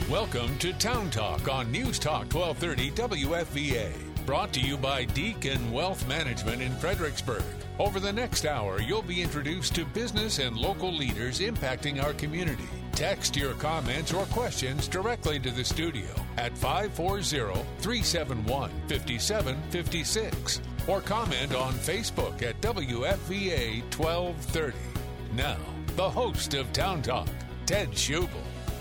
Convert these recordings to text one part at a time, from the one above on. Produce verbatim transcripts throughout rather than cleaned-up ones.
Welcome to Town Talk on News Talk twelve thirty W F V A. Brought to you by Deacon Wealth Management in Fredericksburg. Over the next hour, you'll be introduced to business and local leaders impacting our community. Text your comments or questions directly to the studio at five four zero, three seven one, five seven five six or comment on Facebook at W F V A twelve thirty. Now, the host of Town Talk, Ted Schubel.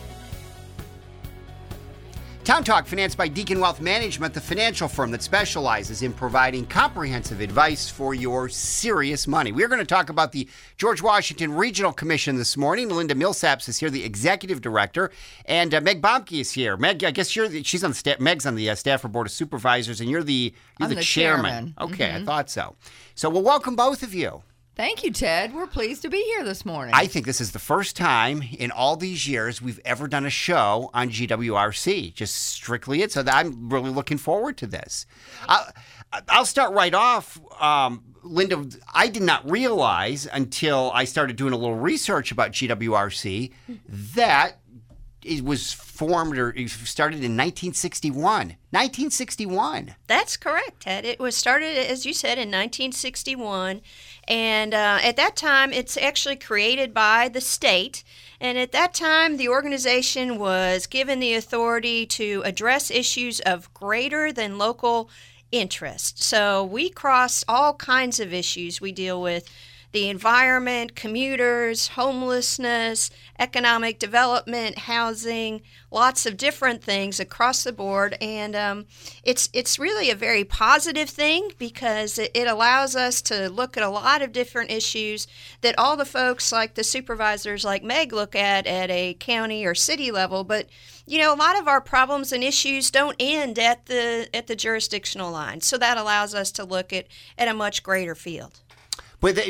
Town Talk, financed by Deacon Wealth Management, the financial firm that specializes in providing comprehensive advice for your serious money. We're going to talk about the George Washington Regional Commission this morning. Linda Millsaps is here, the executive director, and uh, Meg Bomke is here. Meg, I guess you're the, she's on the staff. Meg's on the uh, Stafford Board of Supervisors, and you're the you're I'm the, the chairman. chairman. Okay, Mm-hmm. I thought so. So, well, welcome both of you. Thank you, Ted. We're pleased to be here this morning. I think this is the first time in all these years we've ever done a show on G W R C, just strictly it. So I'm really looking forward to this. I'll, I'll start right off. Um, Linda, I did not realize until I started doing a little research about G W R C that it was formed or it started in nineteen sixty-one. nineteen sixty-one. That's correct, Ted. It was started, as you said, in nineteen sixty-one. And uh, at that time, it's actually created by the state. And at that time, the organization was given the authority to address issues of greater than local interest. So we cross all kinds of issues. We deal with the environment, commuters, homelessness, economic development, housing, lots of different things across the board. And um, it's it's really a very positive thing because it, it allows us to look at a lot of different issues that all the folks like the supervisors like Meg look at at a county or city level. But, you know, a lot of our problems and issues don't end at the at the jurisdictional line. So that allows us to look at, at a much greater field. But they,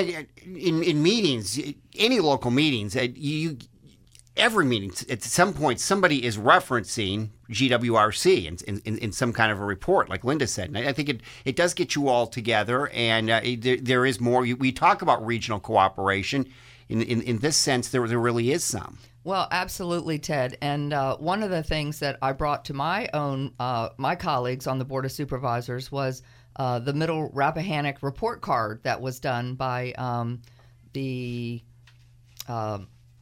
in in meetings, any local meetings, you every meeting at some point somebody is referencing G W R C in in, in some kind of a report, like Linda said. And I think it, it does get you all together, and uh, there, there is more. We talk about regional cooperation. In in, in this sense, there there really is some. Well, absolutely, Ted. And uh, one of the things that I brought to my own uh, my colleagues on the Board of Supervisors was Uh, the Middle Rappahannock report card that was done by um, the uh,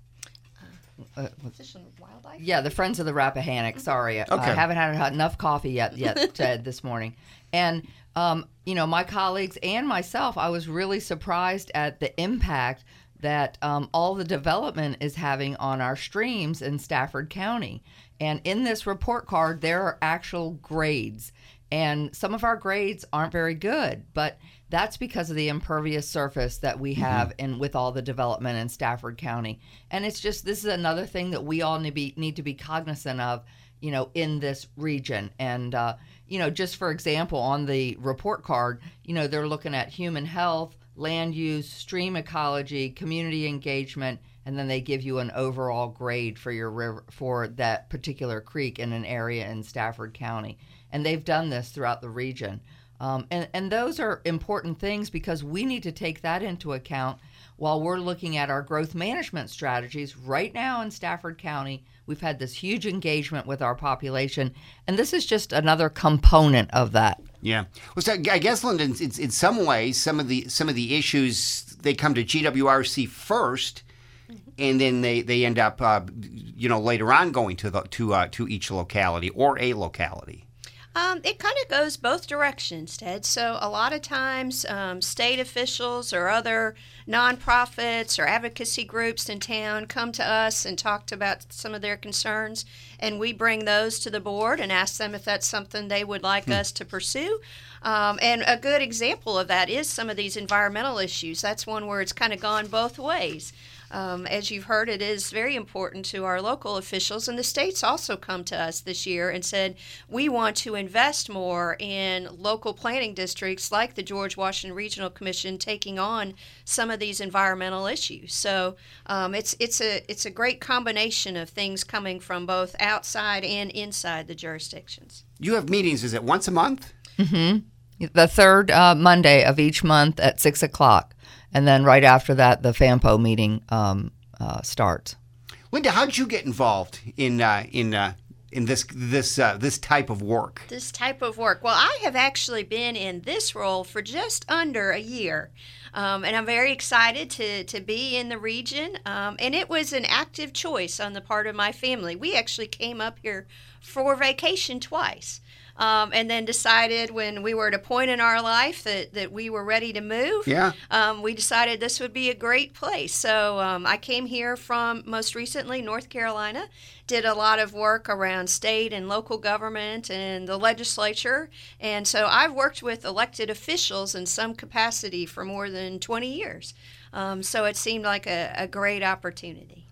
uh, Fish and Wildlife? Yeah, the Friends of the Rappahannock. Sorry, okay. I haven't had enough coffee yet, yet Ted, this morning. And, um, you know, my colleagues and myself, I was really surprised at the impact that um, all the development is having on our streams in Stafford County. And in this report card, there are actual grades. And some of our grades aren't very good, but that's because of the impervious surface that we have mm-hmm. in with all the development in Stafford County. And it's just, this is another thing that we all need, be, need to be cognizant of, you know, in this region. And, uh, you know, just for example, on the report card, you know, they're looking at human health, land use, stream ecology, community engagement, and then they give you an overall grade for your river, for that particular creek in an area in Stafford County. And they've done this throughout the region. Um, and, and those are important things because we need to take that into account while we're looking at our growth management strategies. Right now in Stafford County, we've had this huge engagement with our population, and this is just another component of that. Yeah. Well, so I guess, Linda, in, in some ways, some of the some of the issues, they come to G W R C first, and then they, they end up, uh, you know, later on going to the to uh, to each locality or a locality. Um, it kind of goes both directions, Ted. So a lot of times um, state officials or other nonprofits or advocacy groups in town come to us and talk about some of their concerns, and we bring those to the board and ask them if that's something they would like hmm. us to pursue. Um, and a good example of that is some of these environmental issues. That's one where it's kind of gone both ways. Um, as you've heard, it is very important to our local officials, and the states also come to us this year and said, we want to invest more in local planning districts like the George Washington Regional Commission taking on some of these environmental issues. So um, it's it's a it's a great combination of things coming from both outside and inside the jurisdictions. You have meetings, is it once a month? Mm-hmm. The third uh, Monday of each month at six o'clock. And then right after that, the FAMPO meeting um, uh, starts. Linda, how did you get involved in uh, in uh, in this this uh, this type of work? This type of work. Well, I have actually been in this role for just under a year. Um, and I'm very excited to, to be in the region. Um, and it was an active choice on the part of my family. We actually came up here for vacation twice. Um, and then decided when we were at a point in our life that, that we were ready to move, yeah. um, we decided this would be a great place. So um, I came here from, most recently, North Carolina, did a lot of work around state and local government and the legislature. And so I've worked with elected officials in some capacity for more than twenty years. Um, so it seemed like a, a great opportunity.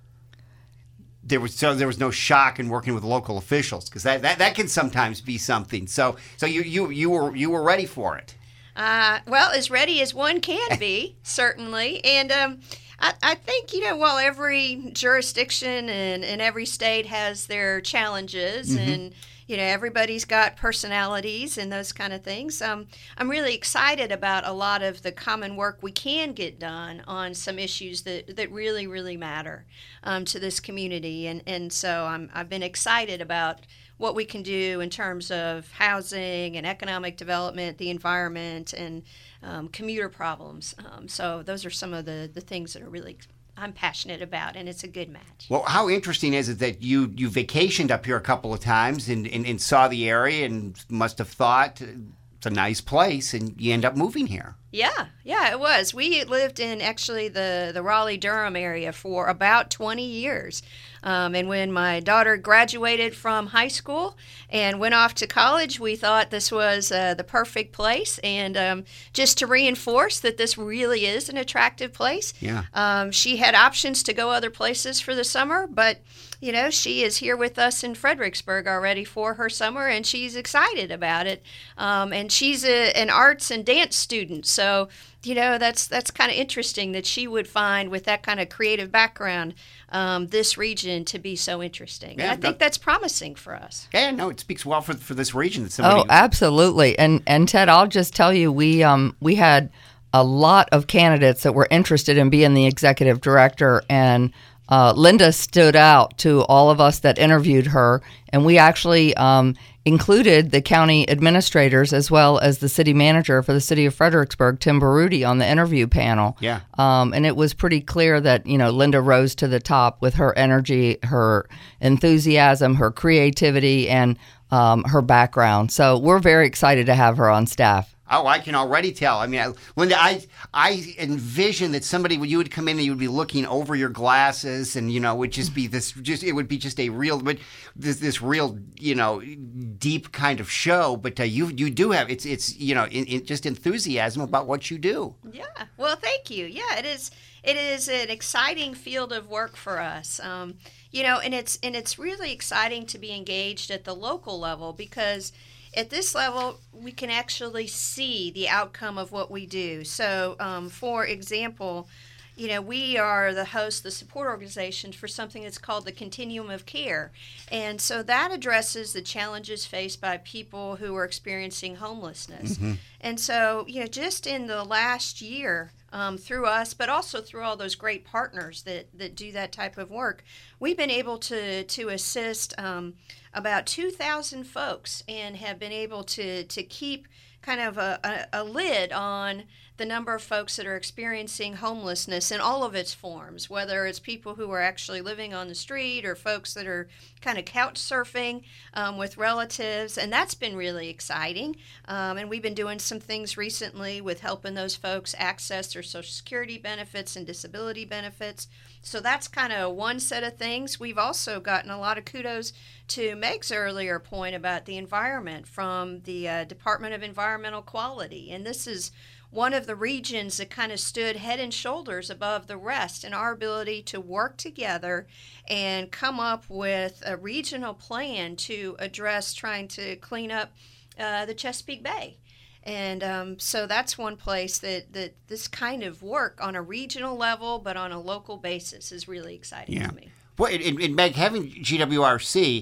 There was so there was no shock in working with local officials, because that, that, that can sometimes be something. So so you you you were you were ready for it. Uh, well, as ready as one can be, certainly. And um, I, I think, you know, while every jurisdiction and, and every state has their challenges, mm-hmm. and you know, everybody's got personalities and those kind of things. Um, I'm really excited about a lot of the common work we can get done on some issues that, that really, really matter um, to this community. And, and so I'm, I've been excited about what we can do in terms of housing and economic development, the environment, and um, commuter problems. Um, so those are some of the, the things that are really I'm passionate about, and it's a good match. Well, how interesting is it that you you vacationed up here a couple of times and, and, and saw the area and must have thought it's a nice place, and you end up moving here? Yeah, yeah, it was. We lived in actually the, the Raleigh-Durham area for about twenty years. Um, and when my daughter graduated from high school and went off to college, we thought this was uh, the perfect place. And um, just to reinforce that this really is an attractive place, yeah. um, she had options to go other places for the summer, but you know, she is here with us in Fredericksburg already for her summer, and she's excited about it. Um, and she's a, an arts and dance student, so you know that's that's kind of interesting that she would find, with that kind of creative background, um, this region to be so interesting. Yeah, and I think that, that's promising for us. Yeah, no, it speaks well for for this region. That somebody oh, absolutely. And and Ted, I'll just tell you, we um we had a lot of candidates that were interested in being the executive director, and Uh, Linda stood out to all of us that interviewed her, and we actually um, included the county administrators as well as the city manager for the city of Fredericksburg, Tim Baruti, on the interview panel. Yeah. Um, and it was pretty clear that, you know, Linda rose to the top with her energy, her enthusiasm, her creativity, and um, her background. So we're very excited to have her on staff. Oh, I can already tell. I mean, I, Linda, I I envision that somebody, when you would come in and you would be looking over your glasses, and you know, would just be this, just it would be just a real, but this this real, you know, deep kind of show. But uh, you you do have it's it's you know, in, in just enthusiasm about what you do. Yeah. Well, thank you. Yeah, it is. It is an exciting field of work for us. Um, you know, and it's and it's really exciting to be engaged at the local level, because at this level, we can actually see the outcome of what we do. So, um, for example, you know, we are the host, the support organization for something that's called the Continuum of Care. And so that addresses the challenges faced by people who are experiencing homelessness. Mm-hmm. And so, you know, just in the last year, Um, through us, but also through all those great partners that, that do that type of work, we've been able to to assist um, about two thousand folks, and have been able to, to keep kind of a, a, a lid on the number of folks that are experiencing homelessness in all of its forms, whether it's people who are actually living on the street or folks that are kind of couch surfing um, with relatives, and that's been really exciting. Um, and we've been doing some things recently with helping those folks access their Social Security benefits and disability benefits. So that's kind of one set of things. We've also gotten a lot of kudos to Meg's earlier point about the environment from the uh, Department of Environmental Quality, and this is one of the regions that kind of stood head and shoulders above the rest in our ability to work together and come up with a regional plan to address trying to clean up uh, the Chesapeake Bay. And um, so that's one place that, that this kind of work on a regional level, but on a local basis, is really exciting yeah. to me. Well, and, and Meg, having G W R C,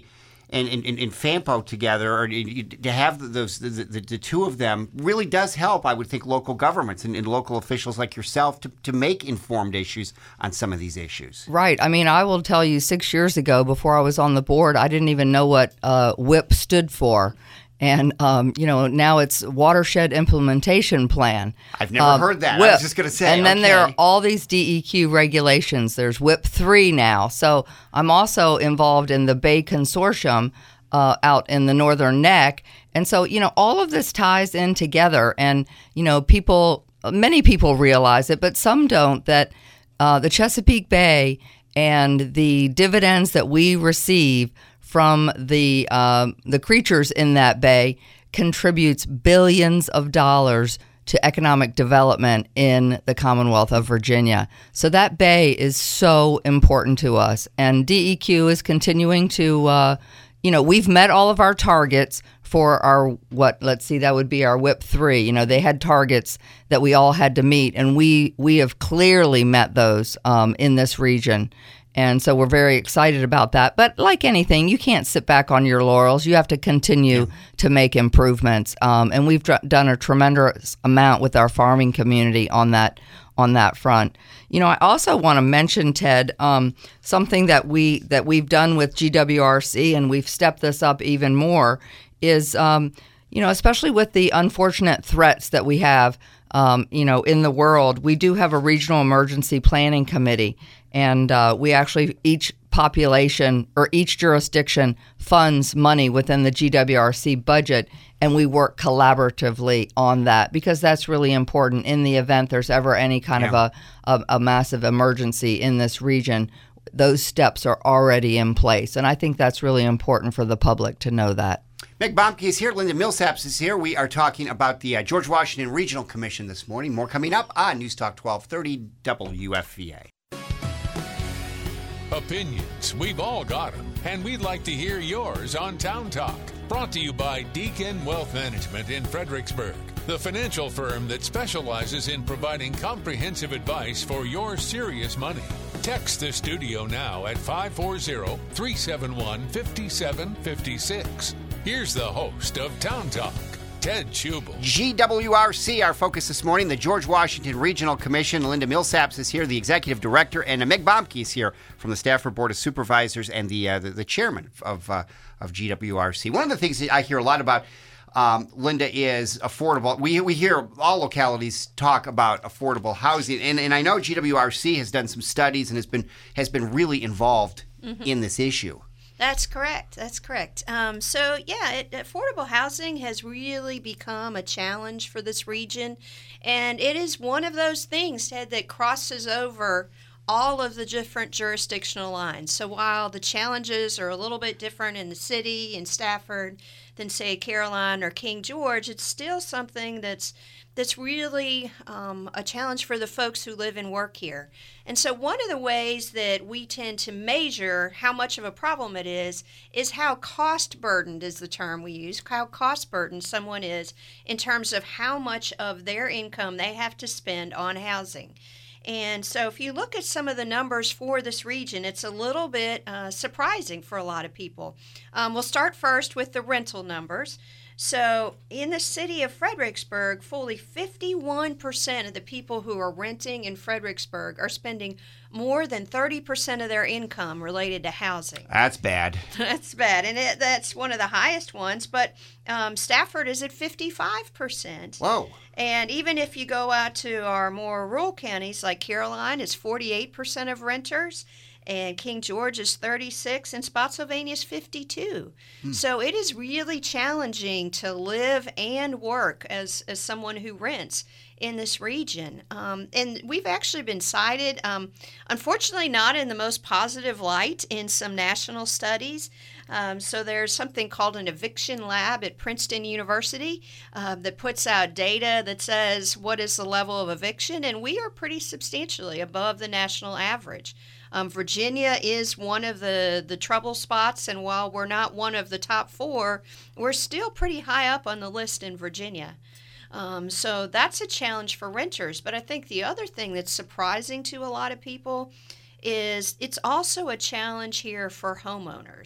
and, and, and FAMPO together, or to have those the, the, the two of them really does help, I would think, local governments and, and local officials like yourself to, to make informed issues on some of these issues. Right. I mean, I will tell you, six years ago, before I was on the board, I didn't even know what uh, WIP stood for. And, um, you know, now it's Watershed Implementation Plan. I've never um, heard that. WIP. I was just going to say. And then okay. there are all these D E Q regulations. There's WIP three now. So I'm also involved in the Bay Consortium uh, out in the Northern Neck. And so, you know, all of this ties in together. And, you know, people, many people realize it, but some don't, that uh, the Chesapeake Bay and the dividends that we receive from the uh, the creatures in that bay contributes billions of dollars to economic development in the Commonwealth of Virginia. So that bay is so important to us. And D E Q is continuing to, uh, you know, we've met all of our targets for our, what, let's see, that would be our WIP three. You know, they had targets that we all had to meet, and we, we have clearly met those um, in this region. And so we're very excited about that. But like anything, you can't sit back on your laurels. You have to continue yeah. to make improvements. Um, and we've dr- done a tremendous amount with our farming community on that on that front. You know, I also want to mention, Ted, um, something that we that we've done with G W R C, and we've stepped this up even more, is um, you know, especially with the unfortunate threats that we have, um, you know, in the world. We do have a regional emergency planning committee. And uh, we actually, each population or each jurisdiction funds money within the G W R C budget, and we work collaboratively on that because that's really important in the event there's ever any kind yeah. of a, a, a massive emergency in this region. Those steps are already in place, and I think that's really important for the public to know that. Meg Bomke is here. Linda Millsaps is here. We are talking about the uh, George Washington Regional Commission this morning. More coming up on News Talk twelve thirty W F V A. Opinions, we've all got them, and we'd like to hear yours on Town Talk. Brought to you by Deacon Wealth Management in Fredericksburg, the financial firm that specializes in providing comprehensive advice for your serious money. Text the studio now at five four zero, three seven one, five seven five six. Here's the host of Town Talk, Ted Schubel. G W R C, our focus this morning, the George Washington Regional Commission. Linda Millsaps is here, the executive director, and Meg Bomke is here from the Stafford Board of Supervisors and the uh, the, the chairman of uh, of G W R C. One of the things that I hear a lot about, um, Linda, is affordable. We we hear all localities talk about affordable housing, and, and I know G W R C has done some studies and has been has been really involved mm-hmm. in this issue. That's correct. That's correct. Um, so, yeah, it, affordable housing has really become a challenge for this region, and it is one of those things, Ted, that crosses over all of the different jurisdictional lines. So while the challenges are a little bit different in the city, in Stafford, than, say, Caroline or King George, it's still something that's that's really um, a challenge for the folks who live and work here. And so one of the ways that we tend to measure how much of a problem it is is how cost-burdened is the term we use, how cost-burdened someone is in terms of how much of their income they have to spend on housing. And so if you look at some of the numbers for this region, it's a little bit uh, surprising for a lot of people. Um, we'll start first with the rental numbers. So in the city of Fredericksburg, fully fifty-one percent of the people who are renting in Fredericksburg are spending more than thirty percent of their income related to housing. That's bad. That's bad. And it, that's one of the highest ones. But um, Stafford is at fifty-five percent. Whoa. And even if you go out to our more rural counties, like Caroline is forty-eight percent of renters, and King George is thirty-six, and Spotsylvania is fifty-two. Hmm. So it is really challenging to live and work as, as someone who rents in this region. Um, and we've actually been cited, um, unfortunately not in the most positive light in some national studies. Um, so there's something called an eviction lab at Princeton University uh, that puts out data that says what is the level of eviction, and we are pretty substantially above the national average. Um, Virginia is one of the, the trouble spots, and while we're not one of the top four, we're still pretty high up on the list in Virginia. Um, so that's a challenge for renters. But I think the other thing that's surprising to a lot of people is it's also a challenge here for homeowners.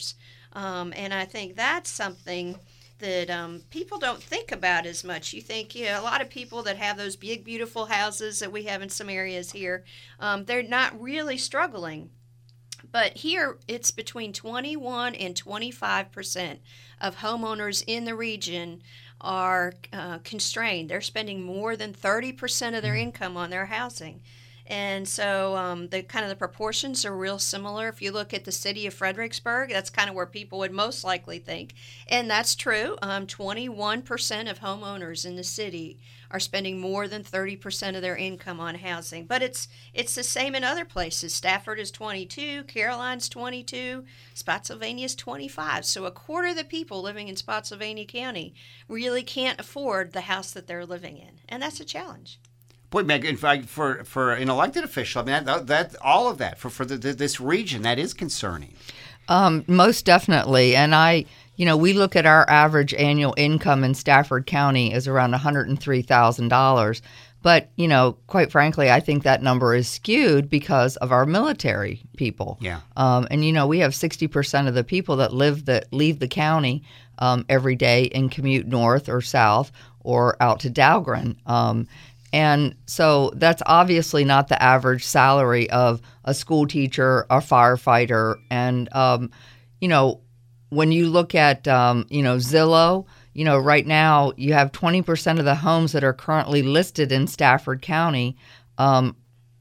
Um, and I think that's something that um, people don't think about as much. You think, you know, a lot of people that have those big, beautiful houses that we have in some areas here, um, they're not really struggling. But here, it's between twenty-one and twenty-five percent of homeowners in the region are uh, constrained. They're spending more than thirty percent of their income on their housing. And so um, the kind of the proportions are real similar. If you look at the city of Fredericksburg, that's kind of where people would most likely think. And that's true. Um, twenty-one percent of homeowners in the city are spending more than thirty percent of their income on housing. But it's it's the same in other places. Stafford is twenty-two, Caroline's twenty-two, Spotsylvania is twenty-five. So a quarter of the people living in Spotsylvania County really can't afford the house that they're living in. And that's a challenge. Boy, Meg, in fact, for, for an elected official, I mean, that, that all of that, for, for the, the, this region, that is concerning. Um, most definitely. And I, you know, we look at our average annual income in Stafford County is around one hundred three thousand dollars. But, you know, quite frankly, I think that number is skewed because of our military people. Yeah. Um, and, you know, we have sixty percent of the people that live the, leave the county um, every day and commute north or south or out to Dahlgren. Um And so that's obviously not the average salary of a school teacher, a firefighter. And, um, you know, when you look at, um, you know, Zillow, you know, right now you have twenty percent of the homes that are currently listed in Stafford County um,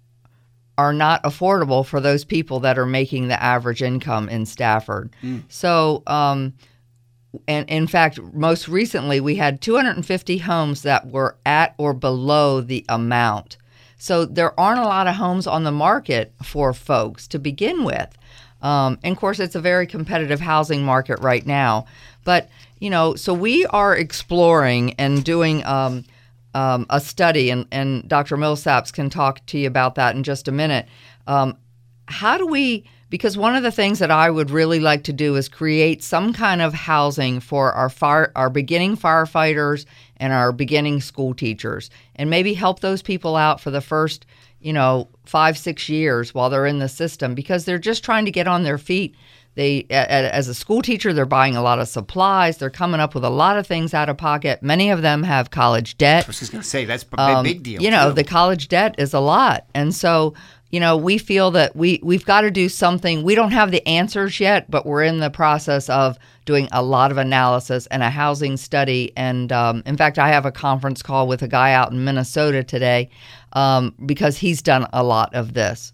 are not affordable for those people that are making the average income in Stafford. Mm. So, um and in fact, most recently, we had two hundred fifty homes that were at or below the amount. So there aren't a lot of homes on the market for folks to begin with. Um, and of course, it's a very competitive housing market right now. But, you know, so we are exploring and doing um, um, a study, and, and Doctor Millsaps can talk to you about that in just a minute. Um, how do we... Because one of the things that I would really like to do is create some kind of housing for our fire, our beginning firefighters and our beginning school teachers, and maybe help those people out for the first, you know, five, six years while they're in the system, because they're just trying to get on their feet. They, as a school teacher, they're buying a lot of supplies. They're coming up with a lot of things out of pocket. Many of them have college debt. I was just going to say, that's a um, big deal. You know, too. The college debt is a lot. And so, you know, we feel that we, we've got to do something. We don't have the answers yet, but we're in the process of doing a lot of analysis and a housing study. And um, in fact, I have a conference call with a guy out in Minnesota today um, because he's done a lot of this.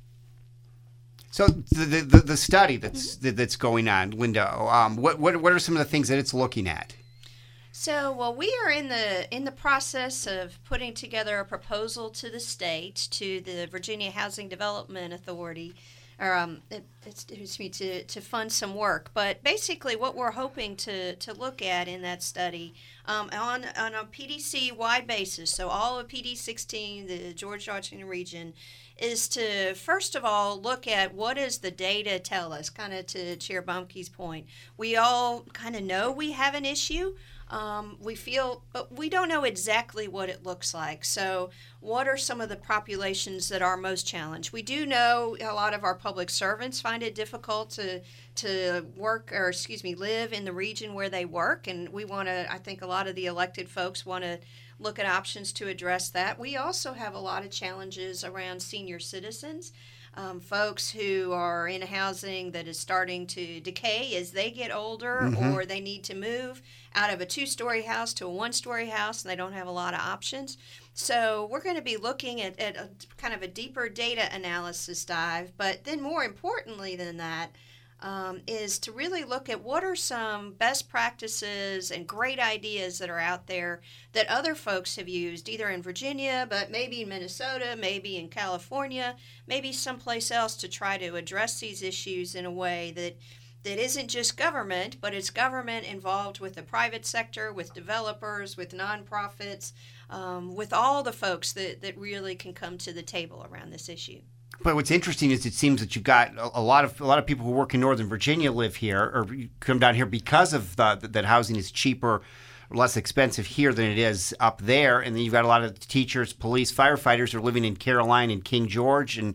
So the the, the study that's that's going on, Linda, um, what what what are some of the things that it's looking at? So, well, we are in the in the process of putting together a proposal to the state, to the Virginia Housing Development Authority, or um, it, excuse me, to, to fund some work. But basically, what we're hoping to, to look at in that study, um, on on a P D C-wide basis, so all of P D sixteen, the George Washington region, is to first of all look at what does the data tell us. Kind of to Chair Bumke's point, we all kind of know we have an issue. Um, we feel, but we don't know exactly what it looks like. So what are some of the populations that are most challenged? We do know a lot of our public servants find it difficult to to work, or excuse me, live in the region where they work. And we want to, I think a lot of the elected folks want to look at options to address that. We also have a lot of challenges around senior citizens. Um, folks who are in housing that is starting to decay as they get older, mm-hmm. or they need to move out of a two-story house to a one-story house, and they don't have a lot of options. So we're going to be looking at, at a kind of a deeper data analysis dive, but then more importantly than that, Um, is to really look at what are some best practices and great ideas that are out there that other folks have used, either in Virginia, but maybe in Minnesota, maybe in California, maybe someplace else, to try to address these issues in a way that that isn't just government, but it's government involved with the private sector, with developers, with nonprofits, um, with all the folks that, that really can come to the table around this issue. But what's interesting is it seems that you've got a lot of a lot of people who work in Northern Virginia live here, or come down here because of the, that housing is cheaper, or less expensive here than it is up there. And then you've got a lot of teachers, police, firefighters are living in Caroline and King George, and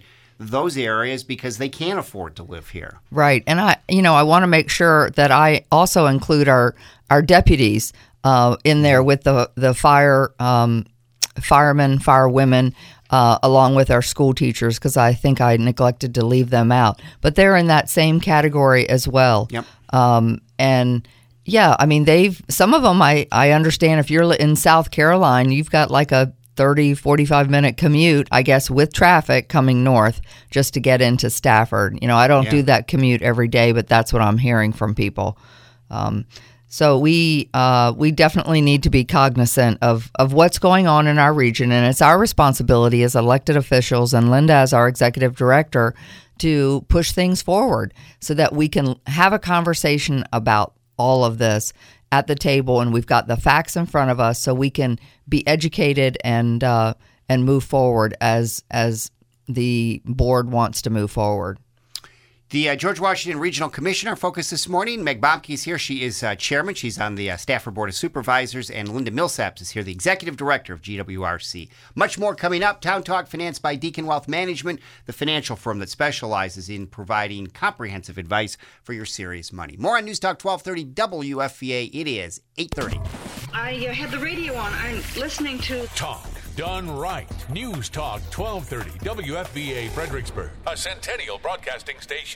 those areas because they can't afford to live here. Right. And I, you know, I want to make sure that I also include our, our deputies uh, in there with the, the fire, um, firemen, firewomen, uh, along with our school teachers, because I think I neglected to leave them out. But they're in that same category as well. Yep. Um, and yeah, I mean, they've, some of them, I, I understand if you're in South Carolina, you've got like a thirty, forty-five minute commute, I guess, with traffic coming north just to get into Stafford. You know, I don't Yeah. do that commute every day, but that's what I'm hearing from people. Um, so we uh, we definitely need to be cognizant of, of what's going on in our region, and it's our responsibility as elected officials and Linda as our executive director to push things forward so that we can have a conversation about all of this at the table, and we've got the facts in front of us so we can be educated and uh, and move forward as as the board wants to move forward. The uh, George Washington Regional Commissioner focus this morning. Meg Bomke is here. She is uh, chairman. She's on the uh, Stafford Board of Supervisors. And Linda Millsaps is here, the executive director of G W R C. Much more coming up. Town Talk, financed by Deacon Wealth Management, the financial firm that specializes in providing comprehensive advice for your serious money. More on News Talk twelve thirty W F V A. It is eight thirty. I uh, had the radio on. I'm listening to Talk done right. News Talk twelve thirty W F V A Fredericksburg, a Centennial Broadcasting station.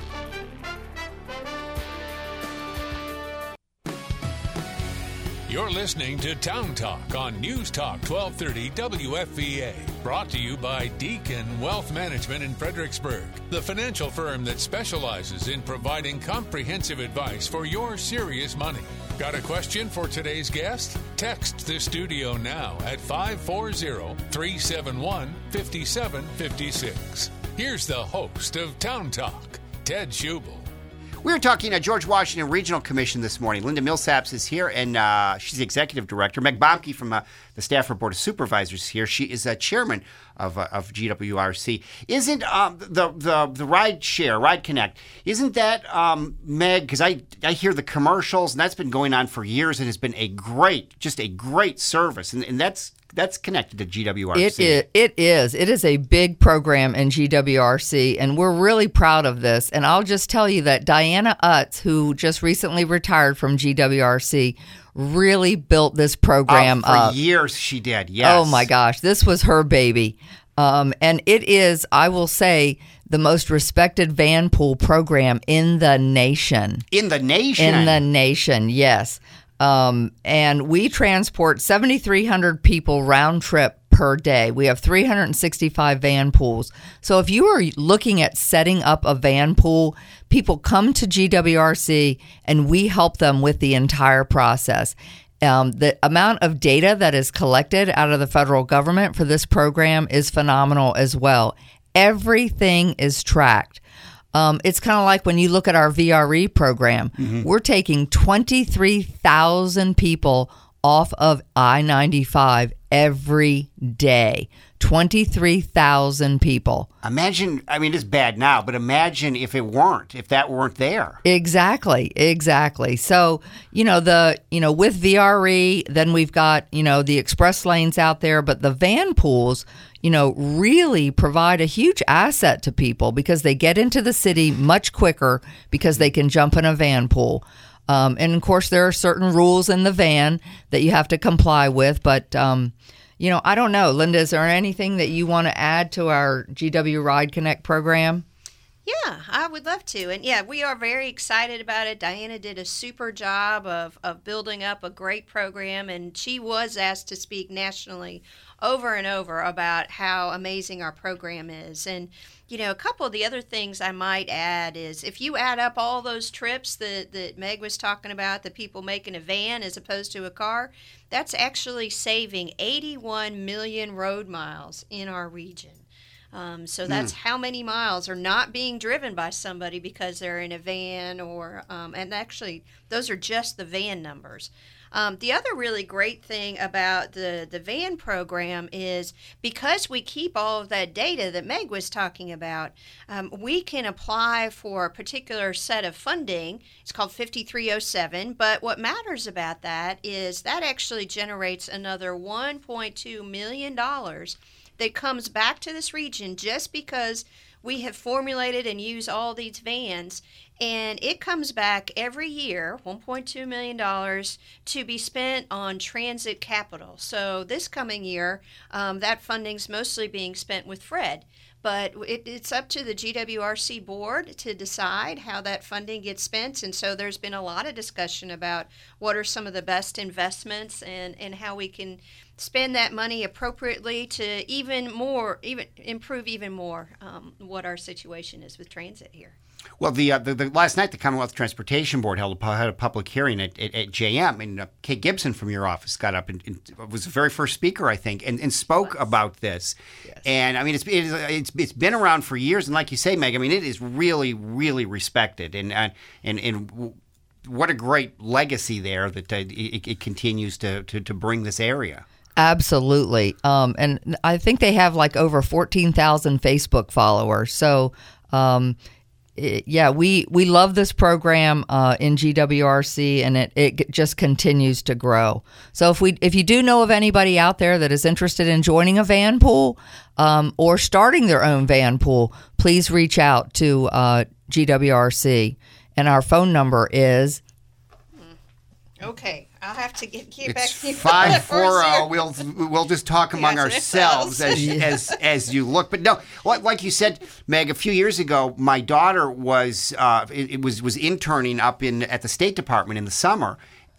You're listening to Town Talk on News Talk twelve thirty W F V A. Brought to you by Deacon Wealth Management in Fredericksburg, the financial firm that specializes in providing comprehensive advice for your serious money. Got a question for today's guest? Text the studio now at five four zero, three seven one, five seven five six. Here's the host of Town Talk, Ted Schubel. We're talking at George Washington Regional Commission this morning. Linda Millsaps is here, and uh, she's the executive director. Meg Bomke from uh, the Stafford Board of Supervisors is here. She is a chairman of uh, of G W R C. Isn't um, the the the Ride Share, Ride Connect? Isn't that um, Meg? Because I I hear the commercials, and that's been going on for years. It has been a great, just a great service, and, and that's. That's connected to G W R C. It is, it is. It is a big program in G W R C, and we're really proud of this. And I'll just tell you that Diana Utz, who just recently retired from G W R C, really built this program oh, for up. For years she did, yes. Oh, my gosh. This was her baby. Um, and it is, I will say, the most respected van pool program in the nation. In the nation? In the nation, yes. Um, and we transport seven thousand three hundred people round trip per day. We have three hundred sixty-five van pools. So if you are looking at setting up a van pool, people come to G W R C and we help them with the entire process. Um, the amount of data that is collected out of the federal government for this program is phenomenal as well. Everything is tracked. Um, it's kind of like when you look at our V R E program, mm-hmm. we're taking twenty-three thousand people off of I ninety-five every day. twenty-three thousand people. Imagine, I mean, it's bad now, but imagine if it weren't, if that weren't there. Exactly, exactly. So, you know, the, you know, with V R E, then we've got, you know, the express lanes out there, but the van pools, you know, really provide a huge asset to people because they get into the city much quicker because they can jump in a van pool. Um, and, of course, there are certain rules in the van that you have to comply with. But, um, you know, I don't know. Linda, is there anything that you want to add to our G W Ride Connect program? Yeah, I would love to. And yeah, we are very excited about it. Diana did a super job of, of building up a great program, and she was asked to speak nationally over and over about how amazing our program is. And, you know, a couple of the other things I might add is if you add up all those trips that, that Meg was talking about, the people making a van as opposed to a car, that's actually saving eighty-one million road miles in our region. Um, so that's mm. how many miles are not being driven by somebody because they're in a van or, um, and actually those are just the van numbers. Um, the other really great thing about the, the van program is because we keep all of that data that Meg was talking about, um, we can apply for a particular set of funding. It's called fifty-three oh seven, but what matters about that is that actually generates another one point two million dollars that comes back to this region just because we have formulated and use all these vans, and it comes back every year, one point two million dollars, to be spent on transit capital. So this coming year, um, that funding's mostly being spent with Fred. But it, it's up to the G W R C board to decide how that funding gets spent. And so there's been a lot of discussion about what are some of the best investments and, and how we can spend that money appropriately to even more, even improve even more um, what our situation is with transit here. Well, the, uh, the, the last night the Commonwealth Transportation Board held a, had a public hearing at, at, at J M, and uh, Kate Gibson from your office got up and, and was the very first speaker, I think, and, and spoke yes. about this. Yes. And I mean, it's, it's it's it's been around for years, and like you say, Meg, I mean, it is really, really respected, and and and, and what a great legacy there that uh, it, it continues to, to to bring this area. Absolutely, um, and I think they have like over fourteen thousand Facebook followers. So. Um, It, yeah, we, we love this program uh, in G W R C, and it, it just continues to grow. So if we if you do know of anybody out there that is interested in joining a van pool um, or starting their own van pool, please reach out to uh, G W R C. And our phone number is... Okay, I'll have to get, get it's back to you. five four zero. We'll we'll just talk among Yes, ourselves as, as as you look. But no, like, like you said, Meg, a few years ago, my daughter was uh, it, it was was interning up in at the State Department in the summer,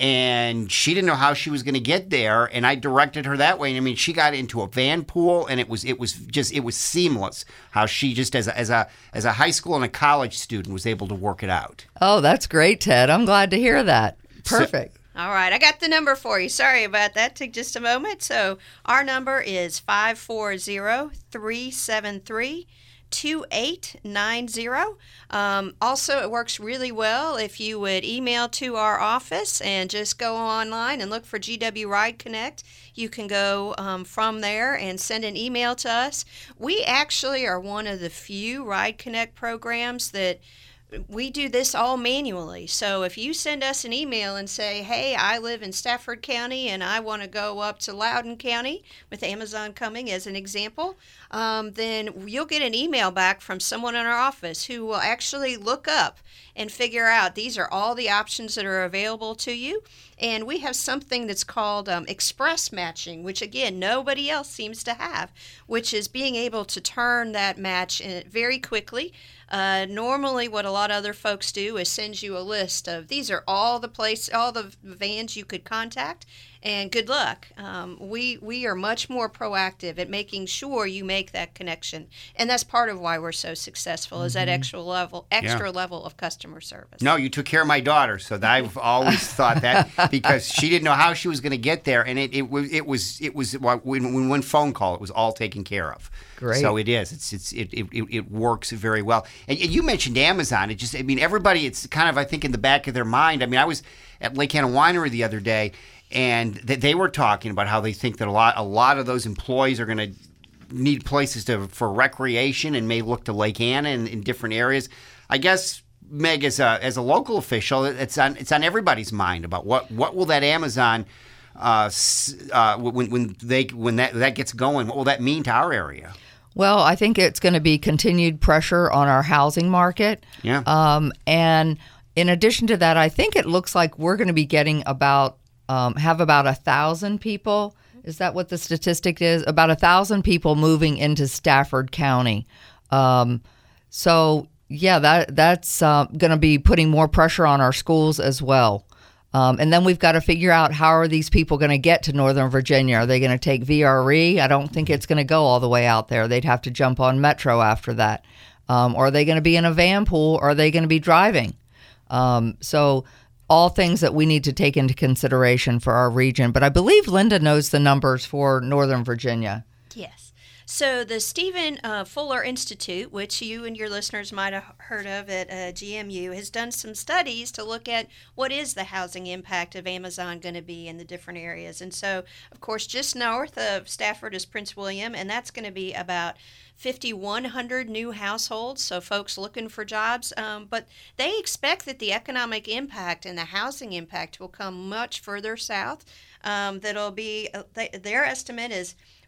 and she didn't know how she was going to get there, and I directed her that way. And I mean, she got into a van pool, and it was it was just it was seamless how she just as a, as a as a high school and a college student was able to work it out. Oh, that's great, Ted. I'm glad to hear that. Perfect. So, all right, I got the number for you. Sorry about that. Took just a moment. So our number is five four zero, three seven three, two eight nine zero. Um, also, it works really well if you would email to our office and just go online and look for G W Ride Connect. You can go um, from there and send an email to us. We actually are one of the few Ride Connect programs that we do this all manually. So if you send us an email and say, hey, I live in Stafford County and I want to go up to Loudoun County, with Amazon coming as an example, um, then you'll get an email back from someone in our office who will actually look up and figure out these are all the options that are available to you. And we have something that's called um, express matching, which, again, nobody else seems to have, which is being able to turn that match in very quickly. Uh, normally, what a lot of other folks do is send you a list of these are all the place, all the vans you could contact, and good luck. Um, we we are much more proactive at making sure you make that connection, and that's part of why we're so successful. Mm-hmm. Is that extra level, extra yeah. level of customer service? No, you took care of my daughter, so I've always thought that because she didn't know how she was going to get there, and it, it was it was it was when, when one phone call, it was all taken care of. Great. So it is. It's it's it it, it works very well. And, and you mentioned Amazon. It just I mean everybody. It's kind of I think in the back of their mind. I mean I was at Lake Hanna Winery the other day, and th- they were talking about how they think that a lot a lot of those employees are going to need places to for recreation and may look to Lake Hanna in, in different areas. I guess Meg, as a as a local official, it's on it's on everybody's mind about what what will that Amazon. Uh, uh, when when they when that that gets going, what will that mean to our area? Well, I think it's going to be continued pressure on our housing market. Yeah. Um, and in addition to that, I think it looks like we're going to be getting about um, have about a thousand people. Is that what the statistic is? About a thousand people moving into Stafford County. Um, so yeah, that that's uh, going to be putting more pressure on our schools as well. Um, and then we've got to figure out how are these people going to get to Northern Virginia? Are they going to take V R E? I don't think it's going to go all the way out there. They'd have to jump on Metro after that. Um, or are they going to be in a van pool? Or are they going to be driving? Um, so all things that we need to take into consideration for our region. But I believe Linda knows the numbers for Northern Virginia. Yes. So the Stephen uh, Fuller Institute, which you and your listeners might have heard of at uh, G M U, has done some studies to look at what is the housing impact of Amazon going to be in the different areas. And so, of course, just north of Stafford is Prince William, and that's going to be about five thousand one hundred new households, so folks looking for jobs. Um, but they expect that the economic impact and the housing impact will come much further south. Um, that'll be, uh, they, their estimate is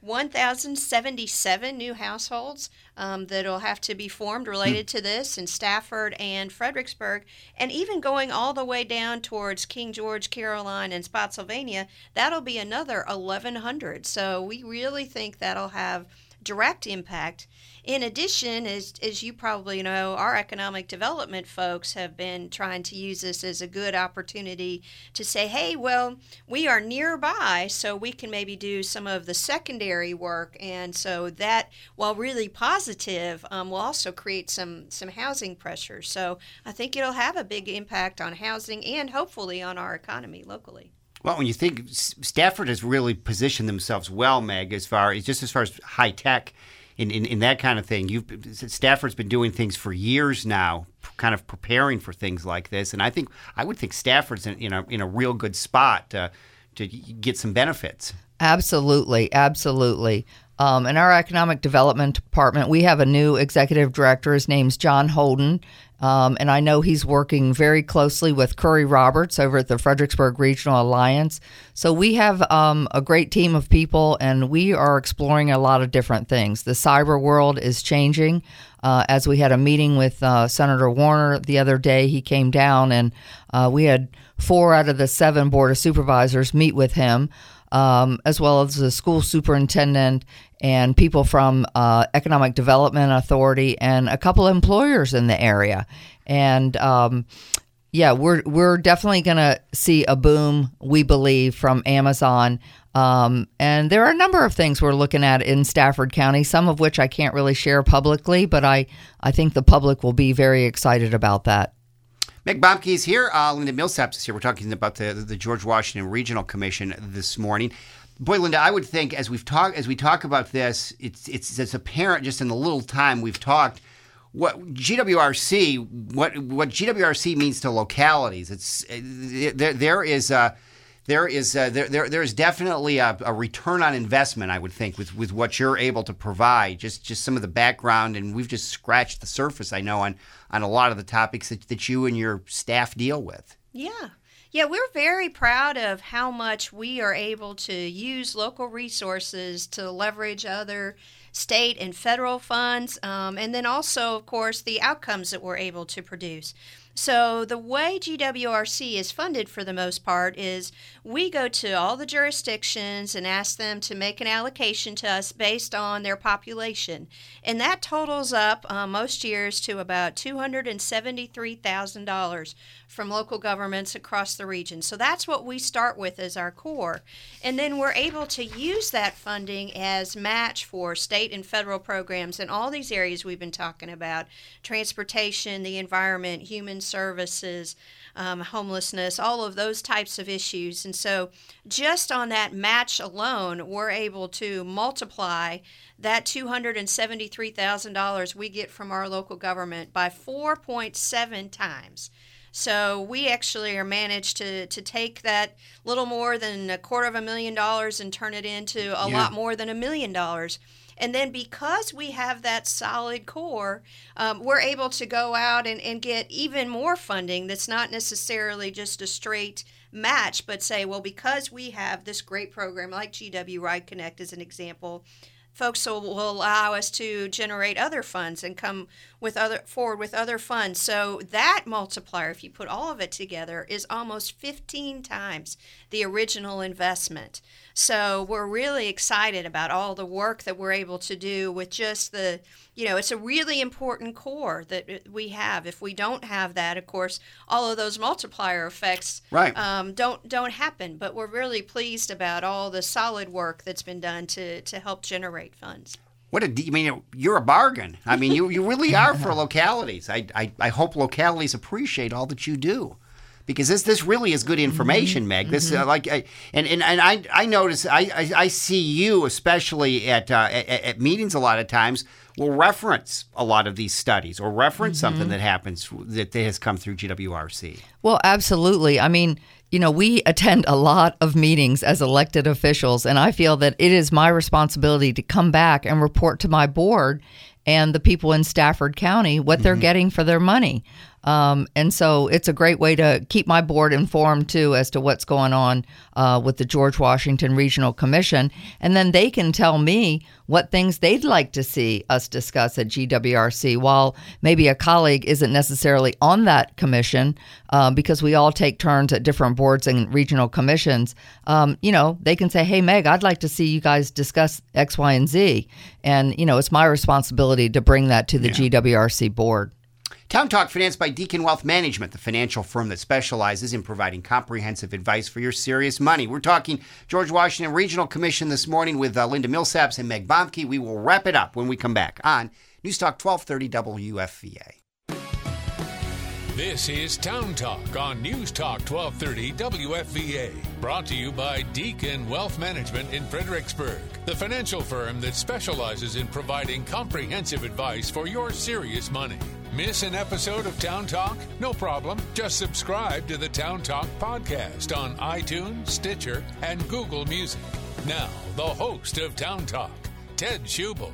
one thousand seventy-seven new households um, that will have to be formed related to this in Stafford and Fredericksburg, and even going all the way down towards King George, Caroline, and Spotsylvania, that'll be another eleven hundred. So we really think that'll have direct impact. In addition, as, as you probably know, our economic development folks have been trying to use this as a good opportunity to say, hey, well, we are nearby, so we can maybe do some of the secondary work. And so that, while really positive, um, will also create some, some housing pressure. So I think it'll have a big impact on housing and hopefully on our economy locally. Well, when you think Stafford has really positioned themselves well, Meg, as far as just as far as high tech in, in, in that kind of thing. You've Stafford's been doing things for years now, kind of preparing for things like this, and I think I would think Stafford's in, in a in a real good spot to to get some benefits. Absolutely, absolutely. Um, in our economic development department, we have a new executive director. His name's John Holden. Um, and I know he's working very closely with Curry Roberts over at the Fredericksburg Regional Alliance. So we have um, a great team of people, and we are exploring a lot of different things. The cyber world is changing. Uh, as we had a meeting with uh, Senator Warner the other day, he came down, and uh, we had four out of the seven Board of Supervisors meet with him, um, as well as the school superintendent and people from uh, Economic Development Authority and a couple of employers in the area. And um, yeah, we're we're definitely going to see a boom, we believe, from Amazon. Um, and there are a number of things we're looking at in Stafford County, some of which I can't really share publicly, but I, I think the public will be very excited about that. Meg Bomke is here. Uh, Linda Millsaps is here. We're talking about the, the George Washington Regional Commission this morning. Boy, Linda, I would think as we've talked, as we talk about this, it's it's it's apparent just in the little time we've talked what G W R C what what G W R C means to localities. It's there there is a, there is a, there there there is definitely a, a return on investment, I would think, with, with what you're able to provide. Just just some of the background, and we've just scratched the surface, I know, on on a lot of the topics that, that you and your staff deal with. Yeah. Yeah, we're very proud of how much we are able to use local resources to leverage other state and federal funds, um, and then also, of course, the outcomes that we're able to produce. So the way G W R C is funded for the most part is we go to all the jurisdictions and ask them to make an allocation to us based on their population. And that totals up uh, most years to about two hundred seventy-three thousand dollars from local governments across the region. So that's what we start with as our core. And then we're able to use that funding as match for state and federal programs in all these areas we've been talking about: transportation, the environment, human services, um, homelessness, all of those types of issues. And so just on that match alone, we're able to multiply that two hundred seventy-three thousand dollars we get from our local government by four point seven times. So we actually are managed to, to take that little more than a quarter of a million dollars and turn it into a Yeah. lot more than a million dollars. And then because we have that solid core, um, we're able to go out and, and get even more funding that's not necessarily just a straight match, but say, well, because we have this great program like G W Ride Connect as an example, folks will, will allow us to generate other funds and come with other forward with other funds. So that multiplier, if you put all of it together, is almost fifteen times the original investment. So we're really excited about all the work that we're able to do with just the, you know, it's a really important core that we have. If we don't have that, of course, all of those multiplier effects Right. um, don't don't happen. But we're really pleased about all the solid work that's been done to to help generate funds. What a, I mean, you're a bargain. I mean, you, you really are for localities. I, I, I hope localities appreciate all that you do, because this this really is good information, mm-hmm. Meg. This uh, like, I, and and and I I notice I I, I see you especially at, uh, at at meetings a lot of times will reference a lot of these studies or reference mm-hmm. something that happens that has come through G W R C. Well, absolutely. I mean, you know, we attend a lot of meetings as elected officials, and I feel that it is my responsibility to come back and report to my board and the people in Stafford County what they're mm-hmm. getting for their money. Um, and so it's a great way to keep my board informed, too, as to what's going on uh, with the George Washington Regional Commission. And then they can tell me what things they'd like to see us discuss at G W R C, while maybe a colleague isn't necessarily on that commission, uh, because we all take turns at different boards and regional commissions. Um, you know, they can say, hey, Meg, I'd like to see you guys discuss X, Y, and Z. And, you know, it's my responsibility to bring that to the yeah. G W R C board. Town Talk, financed by Deacon Wealth Management, the financial firm that specializes in providing comprehensive advice for your serious money. We're talking George Washington Regional Commission this morning with uh, Linda Millsaps and Meg Bomke. We will wrap it up when we come back on News Talk twelve thirty W F V A. This is Town Talk on News Talk twelve thirty W F V A. Brought to you by Deacon Wealth Management in Fredericksburg, the financial firm that specializes in providing comprehensive advice for your serious money. Miss an episode of Town Talk? No problem. Just subscribe to the Town Talk podcast on iTunes, Stitcher, and Google Music. Now, the host of Town Talk, Ted Schubel.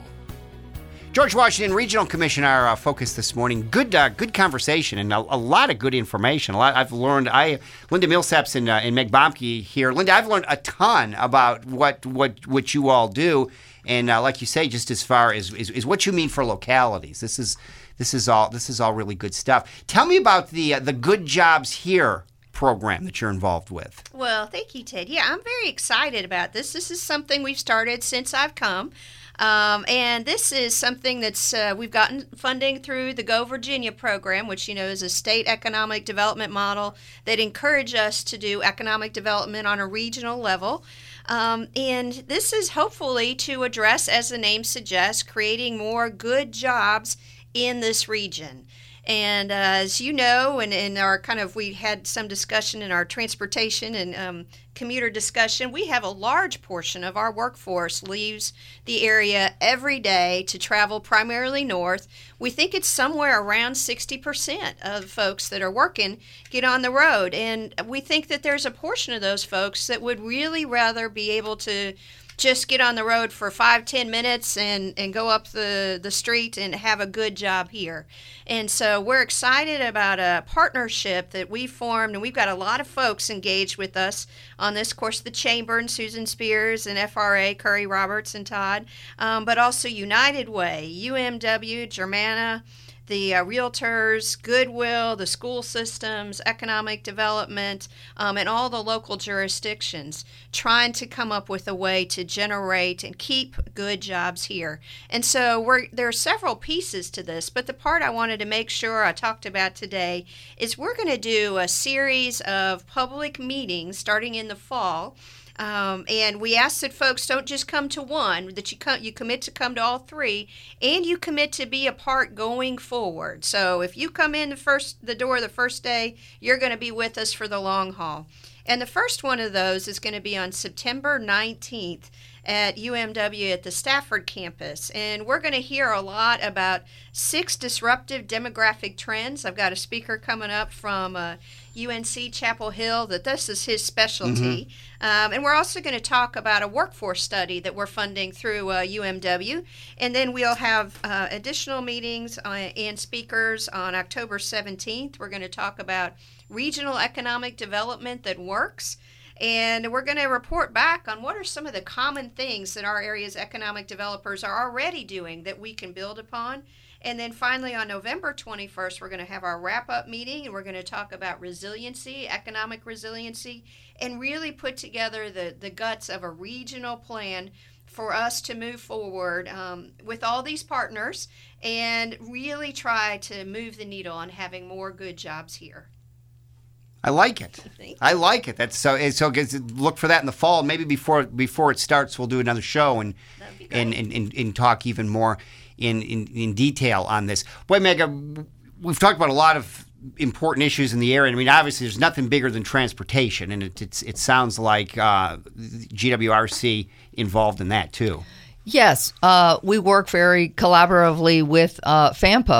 George Washington Regional Commission, our uh, focus this morning. Good, uh, good conversation and a, a lot of good information. A lot I've learned. I, Linda Millsaps and, uh, and Meg Bomke here. Linda, I've learned a ton about what what what you all do, and uh, like you say, just as far as is, is what you mean for localities. This is this is all this is all really good stuff. Tell me about the uh, the Good Jobs Here program that you're involved with. Well, thank you, Ted. Yeah, I'm very excited about this. This is something we've started since I've come. Um, and this is something that's, uh, we've gotten funding through the Go Virginia program, which, you know, is a state economic development model that encourage us to do economic development on a regional level. Um, and this is hopefully to address, as the name suggests, creating more good jobs in this region. And uh, as you know, and in our kind of, we had some discussion in our transportation and um, commuter discussion, we have a large portion of our workforce leaves the area every day to travel primarily north. We think it's somewhere around sixty percent of folks that are working get on the road. And we think that there's a portion of those folks that would really rather be able to just get on the road for five, ten minutes and, and go up the, the street and have a good job here. And so we're excited about a partnership that we formed, and we've got a lot of folks engaged with us on this. Of course, the Chamber and Susan Spears and F R A, Curry Roberts and Todd, um, but also United Way, U M W, Germana, the uh, realtors, Goodwill, the school systems, economic development, um, and all the local jurisdictions, trying to come up with a way to generate and keep good jobs here. And so we're, there are several pieces to this, but the part I wanted to make sure I talked about today is we're going to do a series of public meetings starting in the fall. Um, and we ask that folks don't just come to one, that you come, you commit to come to all three, and you commit to be a part going forward. So if you come in the first the door the first day, you're going to be with us for the long haul. And the first one of those is going to be on September nineteenth at U M W at the Stafford campus. And we're going to hear a lot about six disruptive demographic trends. I've got a speaker coming up from uh, U N C Chapel Hill that this is his specialty. Mm-hmm. Um, and we're also going to talk about a workforce study that we're funding through uh, U M W. And then we'll have uh, additional meetings uh, and speakers on October seventeenth. We're going to talk about regional economic development that works. And we're going to report back on what are some of the common things that our area's economic developers are already doing that we can build upon. And then finally, on November twenty-first, we're going to have our wrap-up meeting, and we're going to talk about resiliency, economic resiliency, and really put together the, the guts of a regional plan for us to move forward um, with all these partners and really try to move the needle on having more good jobs here. I like it. I like it. That's so. So look for that in the fall. Maybe before before it starts, we'll do another show and and, and, and and talk even more in, in, in detail on this. Boy, Meg, we've talked about a lot of important issues in the area. I mean, obviously, there's nothing bigger than transportation, and it it's, it sounds like uh, G W R C involved in that too. Yes, uh, we work very collaboratively with uh, FAMPO,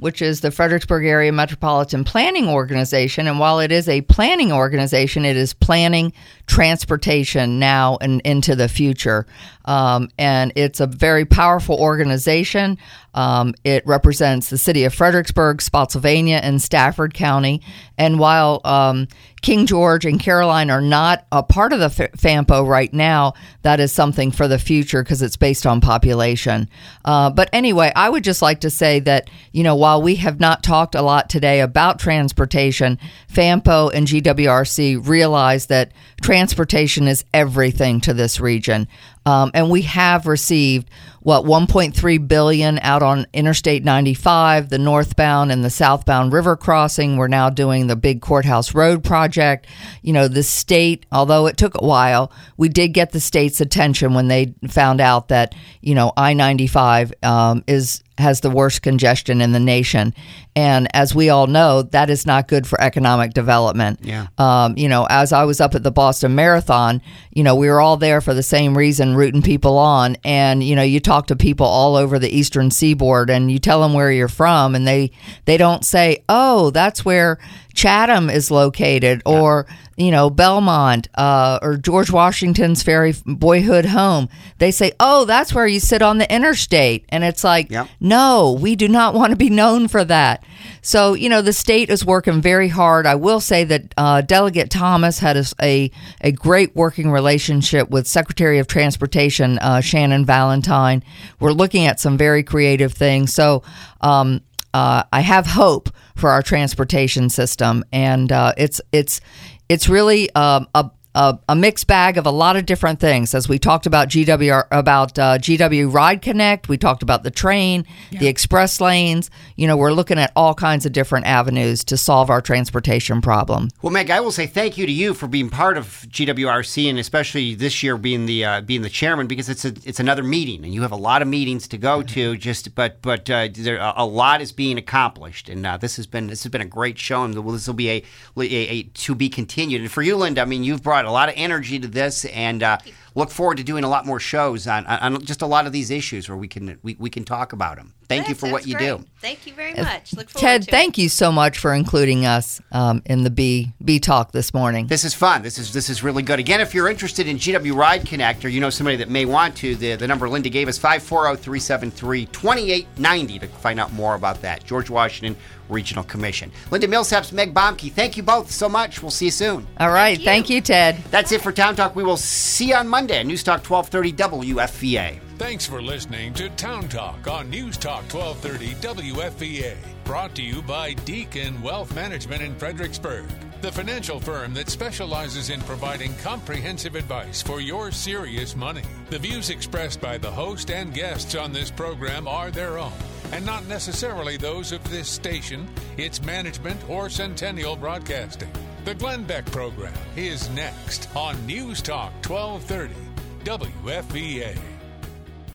which is the Fredericksburg Area Metropolitan Planning Organization. And while it is a planning organization, it is planning transportation now and into the future. Um, and it's a very powerful organization. Um, it represents the city of Fredericksburg, Spotsylvania, and Stafford County. And while um, King George and Caroline are not a part of the F- FAMPO right now, that is something for the future because it's based on population. Uh, but anyway, I would just like to say that, you know, while we have not talked a lot today about transportation, FAMPO and G W R C realize that transportation is everything to this region. Um, and we have received, what, one point three billion dollars out on Interstate ninety-five, the northbound and the southbound river crossing. We're now doing the big Courthouse Road project. You know, the state, although it took a while, we did get the state's attention when they found out that, you know, I ninety-five um, is has the worst congestion in the nation. And as we all know, that is not good for economic development. Yeah. Um, you know, as I was up at the Boston Marathon, you know, we were all there for the same reason, rooting people on. And, you know, you talk to people all over the Eastern Seaboard and you tell them where you're from and they, they don't say, oh, that's where Chatham is located, or, you know, Belmont, uh, or George Washington's very boyhood home. They say, oh, that's where you sit on the interstate. And it's like, Yep. no, we do not want to be known for that. So, you know, the state is working very hard. I will say that uh, Delegate Thomas had a, a, a great working relationship with Secretary of Transportation uh, Shannon Valentine. We're looking at some very creative things. So um, uh, I have hope for our transportation system, and uh, it's it's it's really um, a A, a mixed bag of a lot of different things. As we talked about G W R, about uh, G W Ride Connect, we talked about the train, yeah. the express lanes. You know, we're looking at all kinds of different avenues to solve our transportation problem. Well, Meg, I will say thank you to you for being part of G W R C, and especially this year being the uh, being the chairman, because it's a it's another meeting, and you have a lot of meetings to go to. Just but but uh, there a lot is being accomplished, and uh, this has been this has been a great show, and this will be a, a, a to be continued. And for you, Linda, I mean, you've brought a lot of energy to this, and uh, look forward to doing a lot more shows on, on just a lot of these issues where we can we, we can talk about them. Thank That you for what you great. do. Thank you very much. Look forward Ted, to thank it. you so much for including us um, in the B B Talk this morning. This is fun. This is this is really good. Again, if you're interested in G W Ride Connect, or you know somebody that may want to, the, the number Linda gave us, five four zero, three seven three, two eight nine zero to find out more about that. George Washington Regional Commission. Linda Millsaps, Meg Bomke, thank you both so much. We'll see you soon. All right. you. Thank you, Ted. That's it for Town Talk. We will see you on Monday on News Talk twelve thirty W F V A. Thanks for listening to Town Talk on News Talk twelve thirty W F V A. Brought to you by Deacon Wealth Management in Fredericksburg, the financial firm that specializes in providing comprehensive advice for your serious money. The views expressed by the host and guests on this program are their own, and not necessarily those of this station, its management, or Centennial Broadcasting. The Glenn Beck program is next on News Talk twelve thirty W F V A.